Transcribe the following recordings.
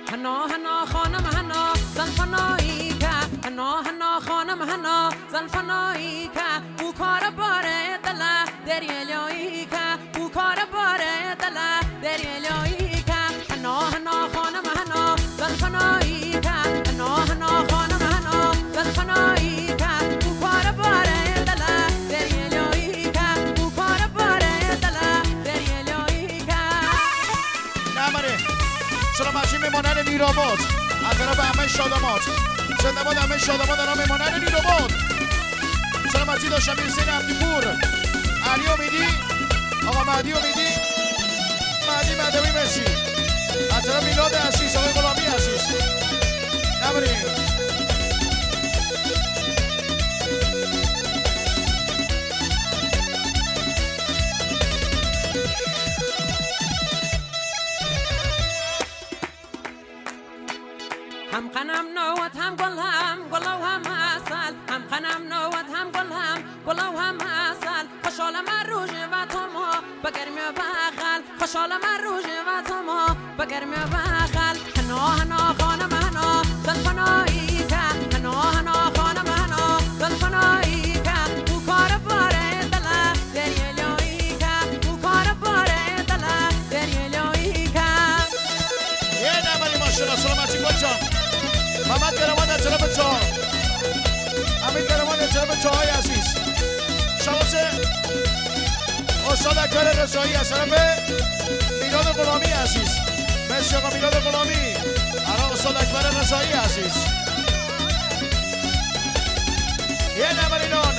هنا هنا خانم هنا زلفنایی که هنا هنا خانم هنا زلفنایی که او کار باره دل دریایی که او کار باره دل دریایی که هنا هنا خانم هنا زلفنایی که هنا هنا خانم هنا زلفنایی که او کار باره دل دریایی که او کار باره دل دریایی که نمره سلامتی میمانن نیراباد از طرف همه شادمات زنده‌باد همه شادمات دارم میمانن نیراباد سلامتی داشتم میرسین عبدیپور علی امیدی آقا مهدی امیدی مهدی مدوی مرسی از طرف میلاد عزیز آقای غلامی عزیز نبریم هم قنم نوت هم گلو هم اصل هم قنم نوت هم گلو هم اصل خوشحال من روژ و تو ما بگرمی و بخل خوشحال من روژ و تو ما بگرمی و بخل هنا هنا خانم هنا زلفنایی که هنا هنا خانم هنا زلفنایی که او کار باره دل دریایی که او کار باره دل دریایی که یه نمانی ماشالله سلامتی گل جان محمد گرمان از جناب چهار امید گرمان از جناب چهارهای عزیز شواس استاد اکبر رضایی از طرف میلاد غلامی عزیز مرسی آقا میلاد غلامی آقا استاد اکبر رضایی عزیز یه نمر اینان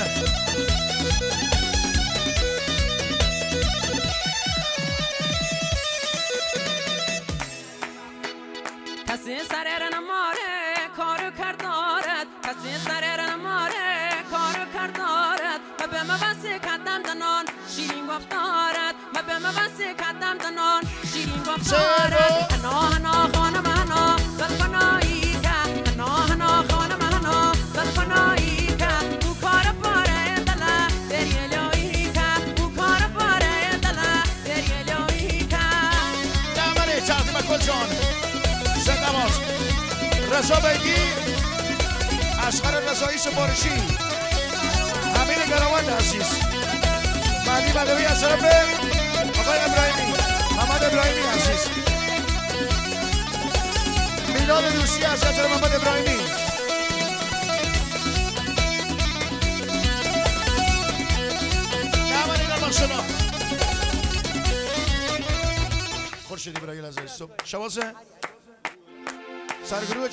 کسی سر نماره کارو کردارد کسی سر نماره کارو کردارد و به موسی کدم دنان شیرین گفتارد و به موسی کدم دنان شیرین گفتارد هنا هنا خانم هنا زلفنایی که هنا هنا خانم هنا زلفنایی که او کار باره دل دریایی که او کار باره دل دریایی که نمره تعظیم کل جان زنده‌باد رضا بیگی اصغر رضایی سفارشی امین گراوند عزیز مهدی مدوی از طرف آقای ابراهیمی محمد ابراهیمی عزیز میلاد دوستی از طرف محمد ابراهیمی نمانی در ماشالله خورشید ابراهیل عزیز شواسه سرگروه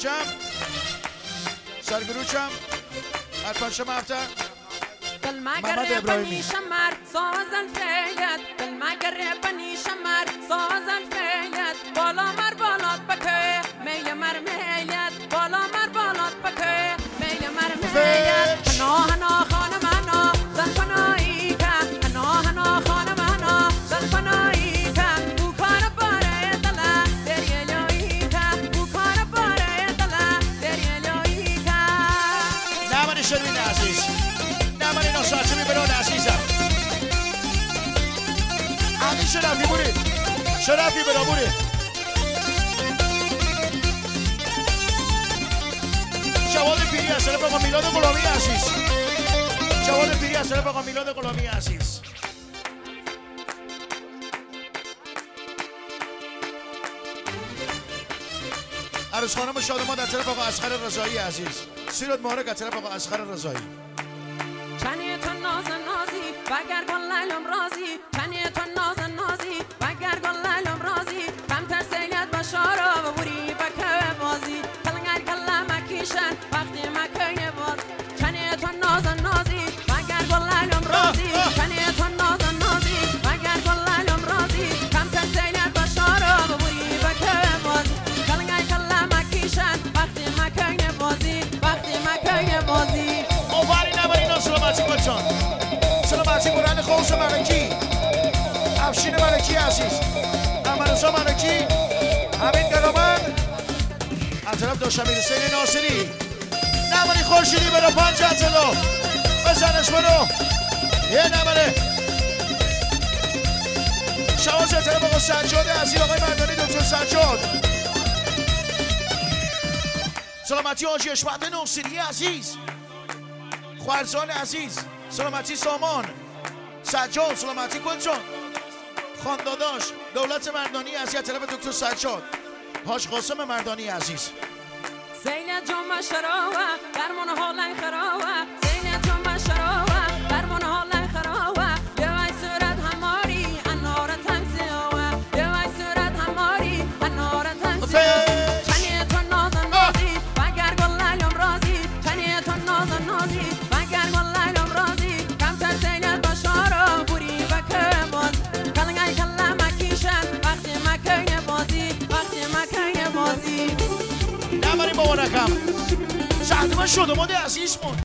چم هر پنجشنبه هفته دل مگر بنی شمر سازن فیلت دل مگر بنی شمر سازن فیلت بالا مر بالات بکه میل مر میلت بالا مر بالات بکه میل مر میلت هنا هنا خانم هنا زلفنایی که هنا هنا خانم هنا زلفنایی که او کار باره دل دریایی که او کار باره دل دریایی که نمانی شروین عزیز نمانی نصرتی میبران عزیزم علی شرفی بوری شرفی برا بوری جواد پیری از طرف آقا میلاد غلامی عزیز جواد پیری از طرف آقا میلاد غلامی عزیز عروس خانم شادمان از طرف آقا اصغر رضایی عزیز سیرت مبارک از طرف آقا اصغر رضایی چنی تو ناز نازی وگر گل لیلم رازی چنی تو ناز نازی وگر گل لیلم رازی کم ترسیت بشارا و بوری بکه بازی کلنگر کلا مکیشن وقتی مکه باز چنی تو ناز نازی وگر گل لیلم رازی چنی تو ناز نازی وگر گل لیلم رازی کم ترسیت بشارا و بوری بکه بازی کلنگر کلا مکیشن وقتی مکه بازی وقتی مکه بازی سلامتی بچان سلامتی برند خوص ملکی افشین ملکی عزیز احمدرضا ملکی امین گرامند از طرف داشتم حسین ناصری نمانی خورشیدی برو 5 صدا بزنش برو یه نمره شواز از طرف آقا سجاد عزیز آقای مردانی دکتر سجاد سلامتی حاجی اشمت نوسیری عزیز، خوارزان عزیز، سلامتی سامان، سجاد، سلامتی گلجان، خانداداش، دولت مردانی عزیز، طلب دکتر سجاد، حاج قاسم مردانی عزیز. زینت جمع شراوه درمان حالن خراوه، زینت جمع شراوه درمان حالن خراوه، یه وای صورت هماری انار تنگزیاوه، یه وای صورت هماری انار تنگزیاوه، چنیه تو نازن نازی وگر گل لیلم رازی، چنیه تو نازن نازی وگر گل لیلم رازی، کمتر زینت باشارا بوری بکه باز، کلنگای کلا مکیشن وقتی مکه بازی، وقتی مکه بازی. نبریم مبارکم. شهر من شده ماده عزیز مون